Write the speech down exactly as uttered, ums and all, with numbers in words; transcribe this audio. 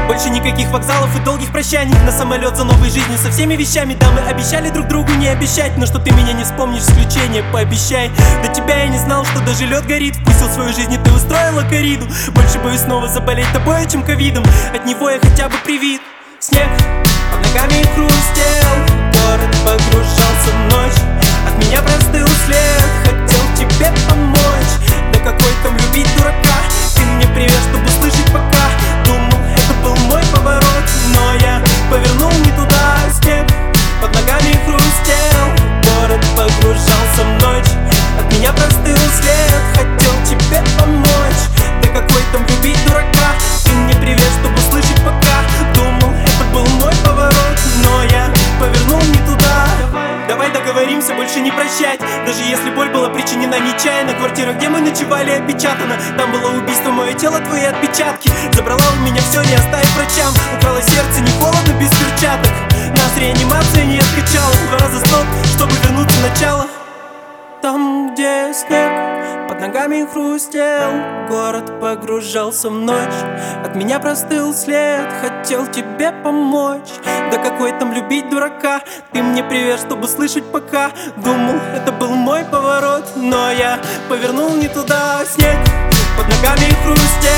Больше никаких вокзалов и долгих прощаний. На самолет за новой жизнью со всеми вещами. Да, мы обещали друг другу не обещать, но что ты меня не вспомнишь, исключение пообещай. До тебя я не знал, что даже лед горит. Вкусил свою жизнь и ты устроила кориду. Больше боюсь снова заболеть тобой, чем ковидом. От него я хотя бы привит. Снег под ногами хрустел, город погружался в ночь. От меня простыл след, хотел тебе помочь. Да какой там любить дурака? Ты мне привет, чтобы услышать пока. Думал, это был мой поворот, но я повернул не туда. Снег под ногами хрустел, город погружался в ночь. От меня простыл след, хотел тебе помочь. Да какой там любить дурака? Ты мне привет, чтобы услышать пока. Думал, это был мой поворот, но я повернул не туда. Давай договоримся больше не прощать, даже если боль была причинена нечаянно. Квартира, где мы ночевали, опечатана. Там было убийство, мое тело, твои отпечатки. Забрала у меня все, не оставив врачам. Украла сердце, не холодно, без перчаток. Нас реанимация не откачала. Два раза стоп, чтобы вернуться в начало. Там, где снег под ногами хрустел, город погружался в ночь. От меня простыл след, хотел тебе помочь. Да какой там любить дурака? Ты мне привет, чтобы слышать пока. Думал, это был мой поворот, но я повернул не туда. Снег под ногами хрустел,